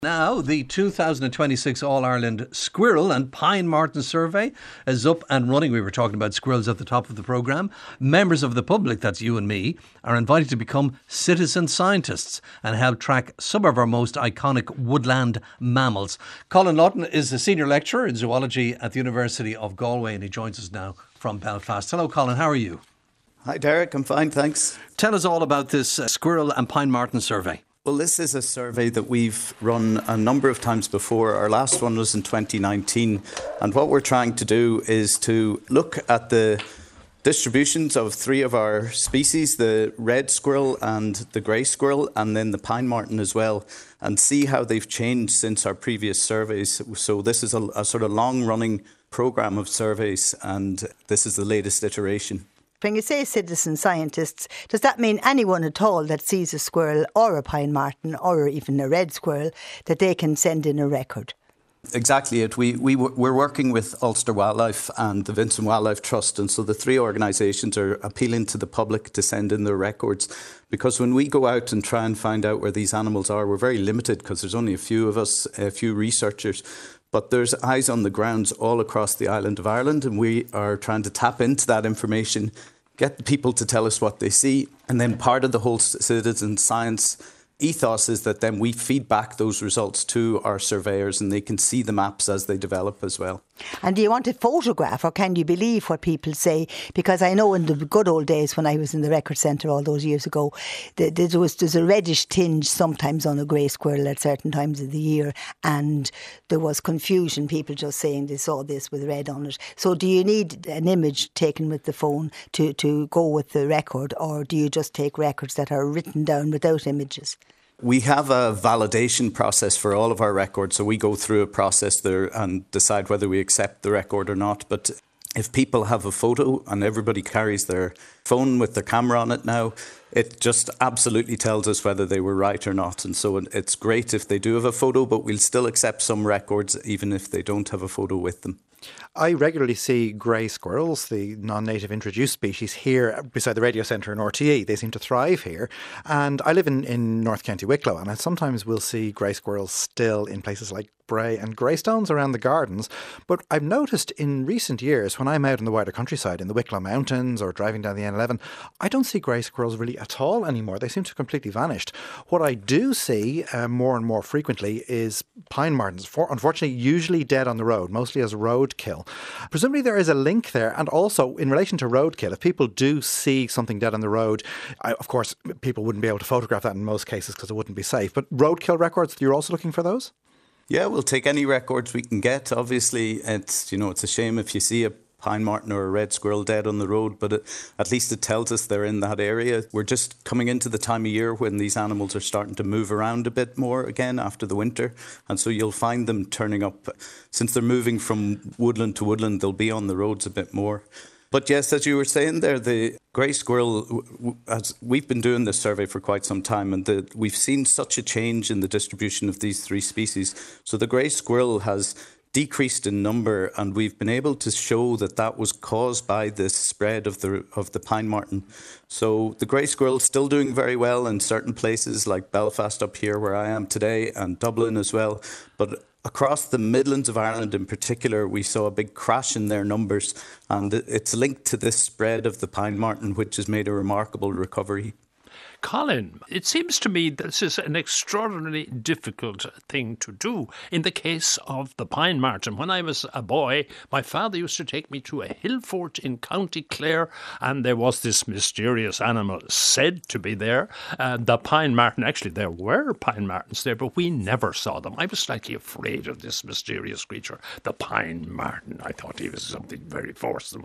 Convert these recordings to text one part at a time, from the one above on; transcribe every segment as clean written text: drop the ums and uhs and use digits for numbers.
Now, the 2026 All-Ireland Squirrel and Pine Marten Survey is up and running. We were talking about squirrels at the top of the programme. Members of the public, that's you and me, are invited to become citizen scientists and help track some of our most iconic woodland mammals. Colin Lawton is a senior lecturer in zoology at the University of Galway, and he joins us now from Belfast. Hello, Colin, how are you? Hi, Derek. I'm fine, thanks. Tell us all about this Squirrel and Pine Marten Survey. Well, this is a survey that we've run a number of times before. Our last one was in 2019. And what we're trying to do is to look at the distributions of three of our species, the red squirrel and the grey squirrel, and then the pine marten as well, and see how they've changed since our previous surveys. So this is a sort of long-running programme of surveys, and this is the latest iteration. When you say citizen scientists, does that mean anyone at all that sees a squirrel or a pine marten or even a red squirrel, that they can send in a record? Exactly it. We're working with Ulster Wildlife and the Vincent Wildlife Trust, and so the three organisations are appealing to the public to send in their records, because when we go out and try and find out where these animals are, we're very limited because there's only a few of us, a few researchers. But there's eyes on the grounds all across the island of Ireland, and we are trying to tap into that information, get the people to tell us what they see. And then part of the whole citizen science ethos is that then we feed back those results to our surveyors and they can see the maps as they develop as well. And do you want a photograph, or can you believe what people say? Because I know in the good old days when I was in the Record Centre all those years ago, there's a reddish tinge sometimes on a grey squirrel at certain times of the year, and there was confusion, people just saying they saw this with red on it. So do you need an image taken with the phone to go with the record, or do you just take records that are written down without images? We have a validation process for all of our records, so we go through a process there and decide whether we accept the record or not. But if people have a photo, and everybody carries their phone with their camera on it now, it just absolutely tells us whether they were right or not. And so it's great if they do have a photo, but we'll still accept some records even if they don't have a photo with them. I regularly see grey squirrels, the non-native introduced species, here beside the radio centre in RTE. They seem to thrive here. And I live in North County Wicklow, and I sometimes will see grey squirrels still in places like Bray and Greystones around the gardens. But I've noticed in recent years, when I'm out in the wider countryside, in the Wicklow Mountains or driving down the N11, I don't see grey squirrels really at all anymore. They seem to have completely vanished. What I do see more and more frequently is pine martens, unfortunately usually dead on the road, mostly as roadkill. Presumably there is a link there, and also in relation to roadkill, if people do see something dead on the road, of course people wouldn't be able to photograph that in most cases because it wouldn't be safe, but roadkill records, you're also looking for those? Yeah, we'll take any records we can get. Obviously, it's a shame if you see a pine marten or a red squirrel dead on the road, but at least it tells us they're in that area. We're just coming into the time of year when these animals are starting to move around a bit more again after the winter, and so you'll find them turning up. Since they're moving from woodland to woodland, they'll be on the roads a bit more. But yes, as you were saying there, the grey squirrel, as we've been doing this survey for quite some time, and we've seen such a change in the distribution of these three species. So the grey squirrel has decreased in number, and we've been able to show that was caused by this spread of the pine marten. So the grey squirrel is still doing very well in certain places like Belfast up here where I am today, and Dublin as well. But across the Midlands of Ireland in particular, we saw a big crash in their numbers, and it's linked to this spread of the pine marten, which has made a remarkable recovery. Colin, it seems to me this is an extraordinarily difficult thing to do in the case of the pine marten. When I was a boy, my father used to take me to a hill fort in County Clare, and there was this mysterious animal said to be there. The pine marten, actually there were pine martens there, but we never saw them. I was slightly afraid of this mysterious creature, the pine marten. I thought he was something very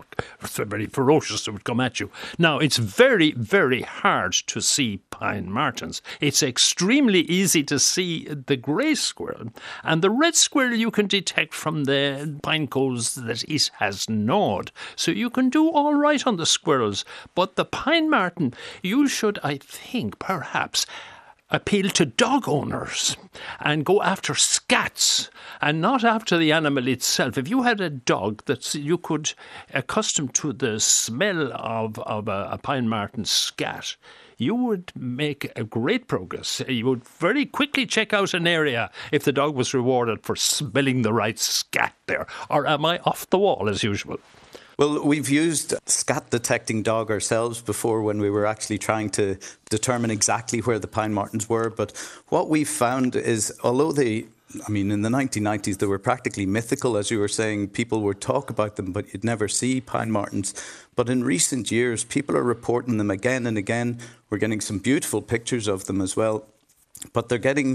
very ferocious that would come at you. Now, it's very, very hard to see pine martens. It's extremely easy to see the grey squirrel, and the red squirrel you can detect from the pine cones that it has gnawed. So you can do all right on the squirrels, but the pine marten, you should, I think, perhaps appeal to dog owners and go after scats and not after the animal itself. If you had a dog that you could accustom to the smell of a pine marten scat, you would make a great progress. You would very quickly check out an area if the dog was rewarded for smelling the right scat there. Or am I off the wall as usual? Well, we've used scat detecting dog ourselves before when we were actually trying to determine exactly where the pine martens were. But what we've found is, although in the 1990s, they were practically mythical, as you were saying. People would talk about them, but you'd never see pine martens. But in recent years, people are reporting them again and again. We're getting some beautiful pictures of them as well. But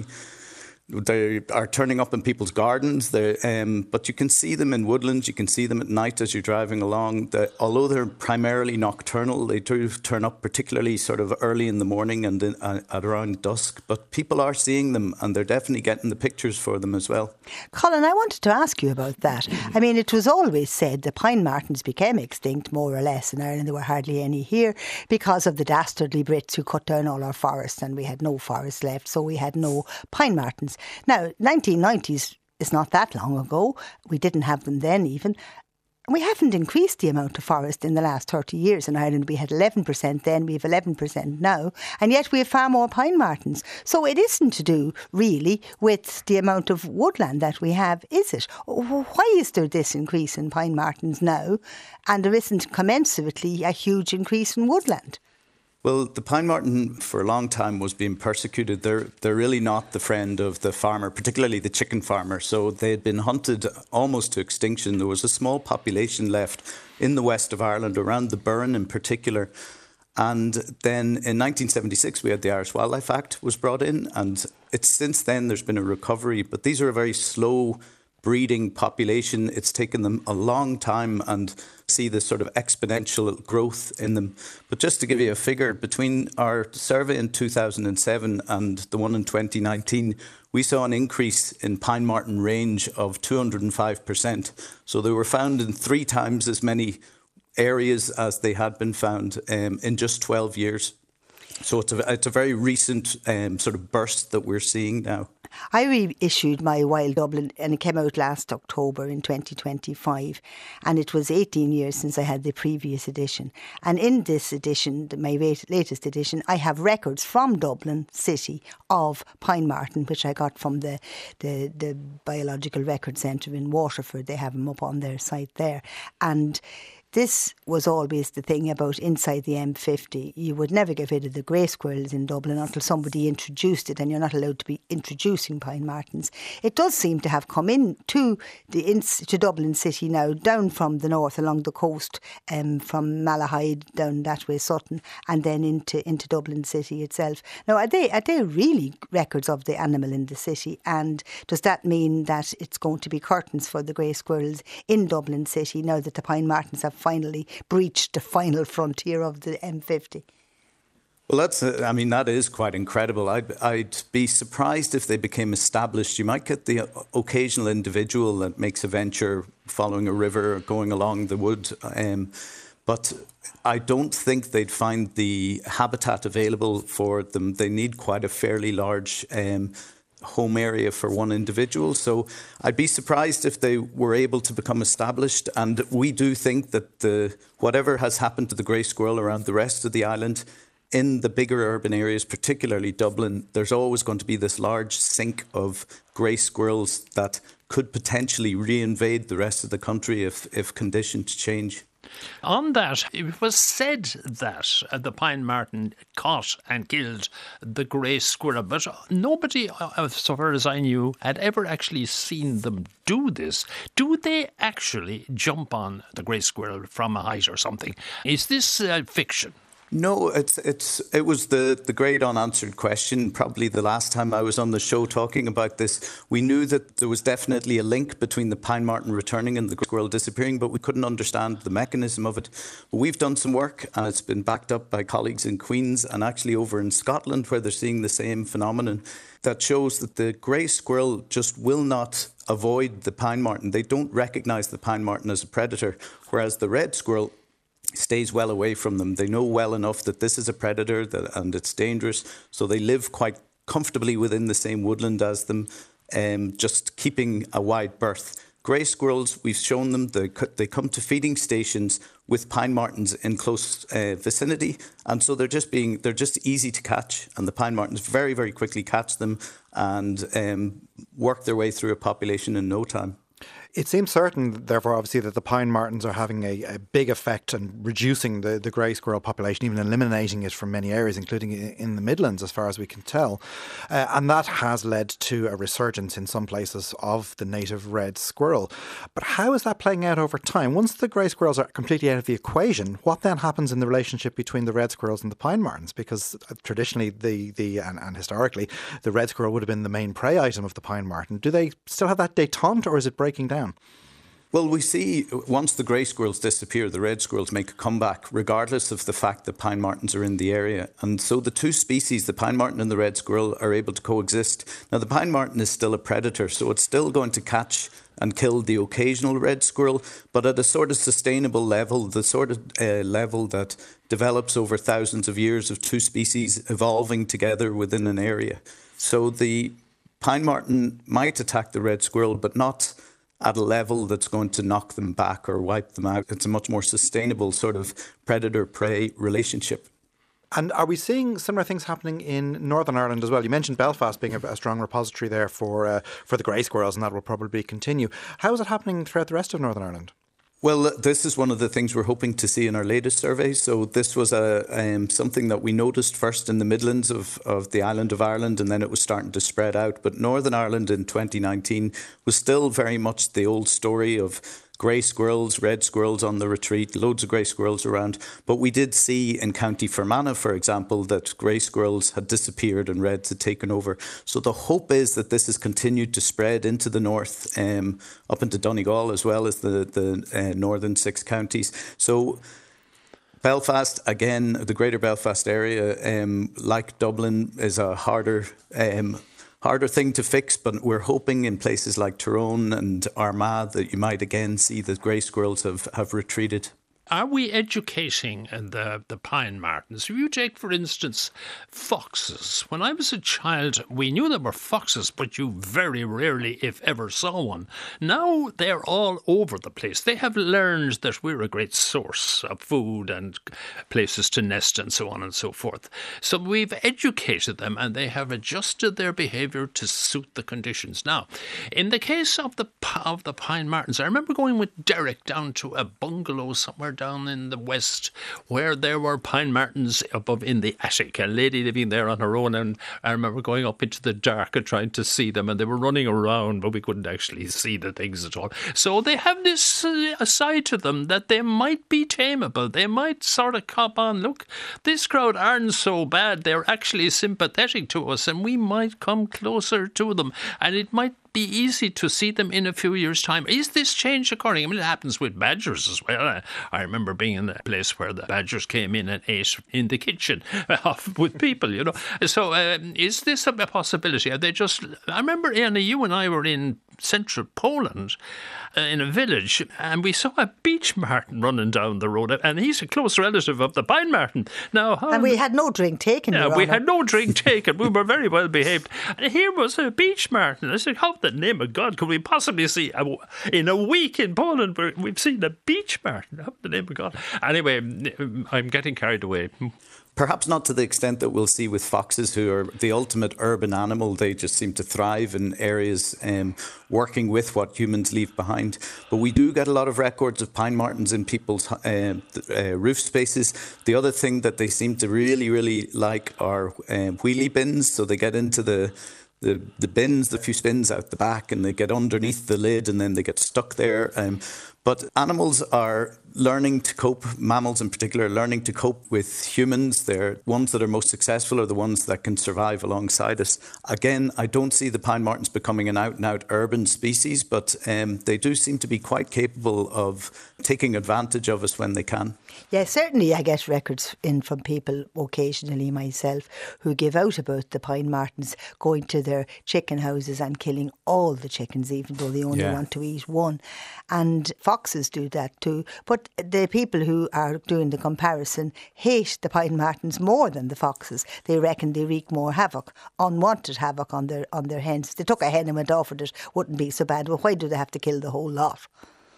they are turning up in people's gardens, but you can see them in woodlands, you can see them at night as you're driving along. Although they're primarily nocturnal, they do turn up particularly sort of early in the morning and at around dusk. But people are seeing them, and they're definitely getting the pictures for them as well. Colin, I wanted to ask you about that. I mean, it was always said the pine martens became extinct more or less in Ireland. There were hardly any here because of the dastardly Brits who cut down all our forests, and we had no forests left, so we had no pine martens. Now, 1990s is not that long ago. We didn't have them then even. We haven't increased the amount of forest in the last 30 years in Ireland. We had 11% then, we have 11% now, and yet we have far more pine martens. So it isn't to do really with the amount of woodland that we have, is it? Why is there this increase in pine martens now and there isn't commensurately a huge increase in woodland? Well, the pine marten for a long time was being persecuted. They're really not the friend of the farmer, particularly the chicken farmer. So they had been hunted almost to extinction. There was a small population left in the west of Ireland, around the Burren in particular. And then in 1976, we had the Irish Wildlife Act was brought in. And since then, there's been a recovery. But these are a very slow breeding population. It's taken them a long time and see this sort of exponential growth in them. But just to give you a figure, between our survey in 2007 and the one in 2019, we saw an increase in pine marten range of 205%. So they were found in 3 times as many areas as they had been found in just 12 years. So it's a very recent sort of burst that we're seeing now. I reissued my Wild Dublin and it came out last October in 2025, and it was 18 years since I had the previous edition. And in this edition, my latest edition, I have records from Dublin City of pine marten, which I got from the Biological Record Centre in Waterford. They have them up on their site there. And this was always the thing about inside the M50. You would never get rid of the grey squirrels in Dublin until somebody introduced it, and you're not allowed to be introducing pine martens. It does seem to have come in to Dublin City now, down from the north along the coast, from Malahide down that way, Sutton, and then into Dublin City itself. Now, are they really records of the animal in the city? And does that mean that it's going to be curtains for the grey squirrels in Dublin City now that the pine martens have finally breached the final frontier of the M50? Well, that is quite incredible. I'd be surprised if they became established. You might get the occasional individual that makes a venture following a river or going along the wood, but I don't think they'd find the habitat available for them. They need quite a fairly large home area for one individual. So I'd be surprised if they were able to become established. And we do think that whatever has happened to the grey squirrel around the rest of the island, in the bigger urban areas, particularly Dublin, there's always going to be this large sink of grey squirrels that could potentially reinvade the rest of the country if conditions change. On that, it was said that the pine marten caught and killed the grey squirrel, but nobody, so far as I knew, had ever actually seen them do this. Do they actually jump on the grey squirrel from a height or something? Is this fiction? No, it was the great unanswered question. Probably the last time I was on the show talking about this, we knew that there was definitely a link between the pine marten returning and the squirrel disappearing, but we couldn't understand the mechanism of it. But we've done some work, and it's been backed up by colleagues in Queens and actually over in Scotland, where they're seeing the same phenomenon, that shows that the grey squirrel just will not avoid the pine marten. They don't recognise the pine marten as a predator, whereas the red squirrel stays well away from them. They know well enough that this is a predator and it's dangerous, so they live quite comfortably within the same woodland as them, just keeping a wide berth. Grey squirrels, we've shown them, they come to feeding stations with pine martens in close vicinity, and so they're just easy to catch, and the pine martens very, very quickly catch them and work their way through a population in no time. It seems certain, therefore, obviously, that the pine martens are having a big effect and reducing the grey squirrel population, even eliminating it from many areas, including in the Midlands, as far as we can tell. And that has led to a resurgence in some places of the native red squirrel. But how is that playing out over time? Once the grey squirrels are completely out of the equation, what then happens in the relationship between the red squirrels and the pine martens? Because traditionally and historically, the red squirrel would have been the main prey item of the pine marten. Do they still have that détente, or is it breaking down? Well, we see once the grey squirrels disappear, the red squirrels make a comeback, regardless of the fact that pine martens are in the area. And so the two species, the pine marten and the red squirrel, are able to coexist. Now, the pine marten is still a predator, so it's still going to catch and kill the occasional red squirrel, but at a sort of sustainable level, the sort of level that develops over thousands of years of two species evolving together within an area. So the pine marten might attack the red squirrel, but not at a level that's going to knock them back or wipe them out. It's a much more sustainable sort of predator-prey relationship. And are we seeing similar things happening in Northern Ireland as well? You mentioned Belfast being a strong repository there for the grey squirrels, and that will probably continue. How is it happening throughout the rest of Northern Ireland? Well, this is one of the things we're hoping to see in our latest survey. So this was something that we noticed first in the Midlands of the island of Ireland, and then it was starting to spread out. But Northern Ireland in 2019 was still very much the old story of grey squirrels, red squirrels on the retreat, loads of grey squirrels around. But we did see in County Fermanagh, for example, that grey squirrels had disappeared and reds had taken over. So the hope is that this has continued to spread into the north, up into Donegal, as well as the northern 6 counties. So Belfast, again, the greater Belfast area, like Dublin, is a harder thing to fix, but we're hoping in places like Tyrone and Armagh that you might again see that grey squirrels have retreated. Are we educating the pine martens? If you take, for instance, foxes. When I was a child, we knew there were foxes, but you very rarely, if ever, saw one. Now they're all over the place. They have learned that we're a great source of food and places to nest and so on and so forth. So we've educated them, and they have adjusted their behaviour to suit the conditions. Now, in the case of the pine martens, I remember going with Derek down to a bungalow somewhere down in the west where there were pine martens above in the attic, a lady living there on her own, and I remember going up into the dark and trying to see them, and they were running around but we couldn't actually see the things at all. So they have this side to them that they might be tameable. They might sort of cop on, look, this crowd aren't so bad, they're actually sympathetic to us, and we might come closer to them, and it might be easy to see them in a few years' time. Is this change occurring? I mean, it happens with badgers as well. I remember being in a place where the badgers came in and ate in the kitchen with people, you know. So is this a possibility? Are they just... I remember, Anna, you and I were in central Poland in a village, and we saw a beech marten running down the road, and he's a close relative of the pine marten. Now, and we had no drink taken. Yeah, we had no drink taken. We were very well behaved. And here was a beech marten. I said, how the name of God could we possibly see in a week in Poland where we've seen a beech marten? How the name of God? Anyway, I'm getting carried away. Perhaps not to the extent that we'll see with foxes, who are the ultimate urban animal. They just seem to thrive in areas working with what humans leave behind. But we do get a lot of records of pine martens in people's roof spaces. The other thing that they seem to really, really like are wheelie bins. So they get into the bins, the few bins out the back, and they get underneath the lid, and then they get stuck there. But animals are learning to cope, mammals in particular, are learning to cope with humans. They're ones that are most successful are the ones that can survive alongside us. Again, I don't see the pine martens becoming an out-and-out urban species, but they do seem to be quite capable of taking advantage of us when they can. Yeah, certainly I get records in from people occasionally myself who give out about the pine martens going to their chicken houses and killing all the chickens, even though they only want to eat one. And foxes do that too. But the people who are doing the comparison hate the pine martens more than the foxes. They reckon they wreak more havoc, unwanted havoc on their hens. If they took a hen and went off with it, wouldn't be so bad. Well, why do they have to kill the whole lot?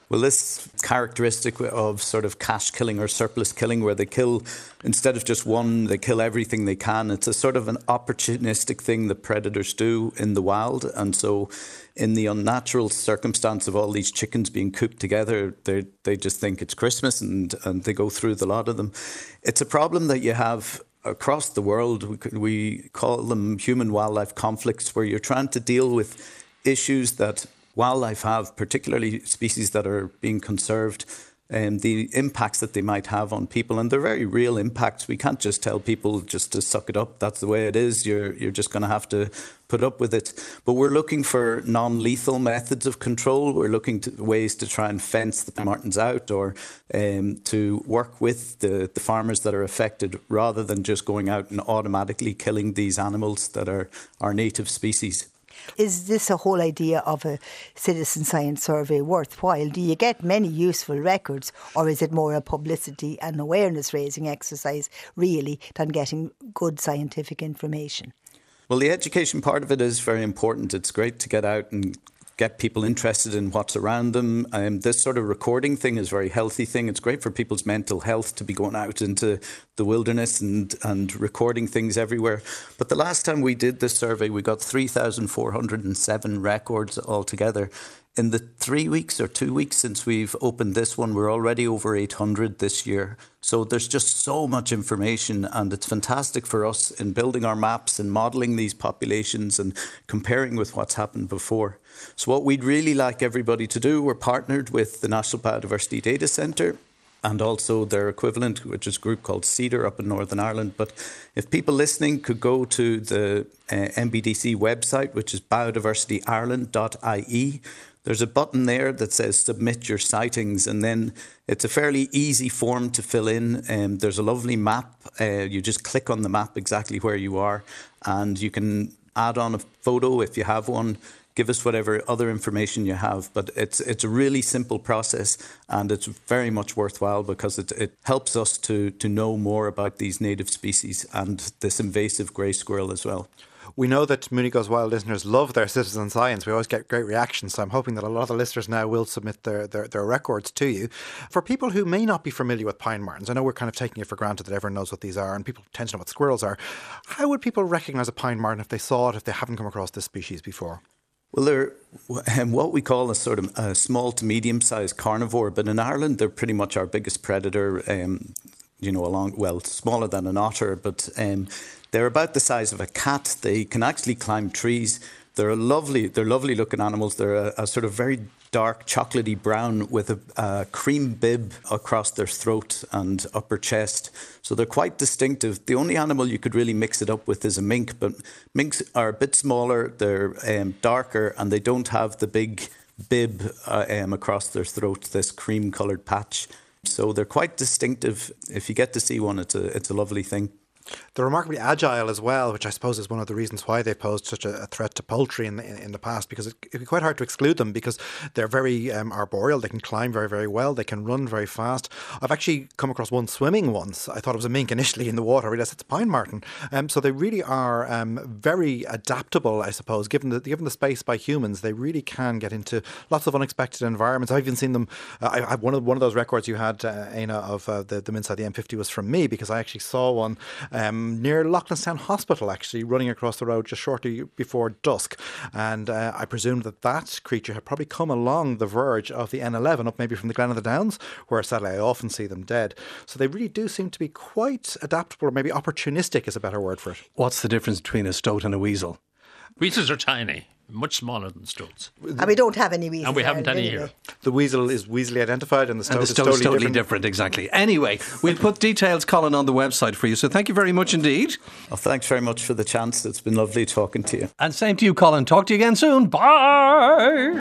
Well, this characteristic of sort of cache killing or surplus killing, where they kill, instead of just one, they kill everything they can. It's a sort of an opportunistic thing that predators do in the wild. And so in the unnatural circumstance of all these chickens being cooped together, they just think it's Christmas and they go through the lot of them. It's a problem that you have across the world. We call them human-wildlife conflicts, where you're trying to deal with issues that wildlife have, particularly species that are being conserved, and the impacts that they might have on people. And they're very real impacts. We can't just tell people just to suck it up. That's the way it is. You're just going to have to put up with it. But we're looking for non-lethal methods of control. We're looking to ways to try and fence the pine martens out, or to work with the farmers that are affected, rather than just going out and automatically killing these animals that are our native species. Is this a whole idea of a citizen science survey worthwhile? Do you get many useful records, or is it more a publicity and awareness raising exercise really than getting good scientific information? Well, the education part of it is very important. It's great to get out and get people interested in what's around them. This sort of recording thing is a very healthy thing. It's great for people's mental health to be going out into the wilderness and recording things everywhere. But the last time we did this survey, we got 3,407 records altogether. In the 3 weeks or 2 weeks since we've opened this one, we're already over 800 this year. So there's just so much information, and it's fantastic for us in building our maps and modelling these populations and comparing with what's happened before. So what we'd really like everybody to do, we're partnered with the National Biodiversity Data Centre and also their equivalent, which is a group called CEDAR up in Northern Ireland. But if people listening could go to the NBDC website, which is biodiversityireland.ie, there's a button there that says submit your sightings, and then it's a fairly easy form to fill in. There's a lovely map. You just click on the map exactly where you are, and you can add on a photo if you have one. Give us whatever other information you have. But it's a really simple process, and it's very much worthwhile because it helps us to know more about these native species and this invasive grey squirrel as well. We know that Mooney Goes Wild listeners love their citizen science. We always get great reactions, so I'm hoping that a lot of the listeners now will submit their records to you. For people who may not be familiar with pine martens, I know we're kind of taking it for granted that everyone knows what these are and people tend to know what squirrels are. How would people recognise a pine marten if they saw it, if they haven't come across this species before? Well, they're what we call a sort of a small to medium-sized carnivore, but in Ireland they're pretty much our biggest predator, smaller than an otter, but they're about the size of a cat. They can actually climb trees. They're lovely looking animals. They're a sort of very dark chocolatey brown with a cream bib across their throat and upper chest. So they're quite distinctive. The only animal you could really mix it up with is a mink, but minks are a bit smaller, they're darker, and they don't have the big bib across their throat, this cream-coloured patch. So they're quite distinctive. If you get to see one, it's a lovely thing. They're remarkably agile as well, which I suppose is one of the reasons why they posed such a threat to poultry in the past, because it'd be quite hard to exclude them because they're very arboreal. They can climb very, very well. They can run very fast. I've actually come across one swimming once. I thought it was a mink initially in the water. I realised it's a pine marten. So they really are very adaptable, I suppose. Given the space by humans, they really can get into lots of unexpected environments. I've even seen them. One of those records you had, Éanna, of them inside the M50 was from me, because I actually saw one near Loughlinstown Hospital, actually, running across the road just shortly before dusk. And I presumed that creature had probably come along the verge of the N11, up maybe from the Glen of the Downs, where sadly I often see them dead. So they really do seem to be quite adaptable, or maybe opportunistic is a better word for it. What's the difference between a stoat and a weasel? Weasels are tiny, much smaller than stoats. And we don't have any weasels. And we haven't any here. The weasel is weaselly identified, and the stoat is totally different. Exactly. Anyway, we'll put details, Colin, on the website for you. So thank you very much indeed. Well, thanks very much for the chance. It's been lovely talking to you. And same to you, Colin. Talk to you again soon. Bye.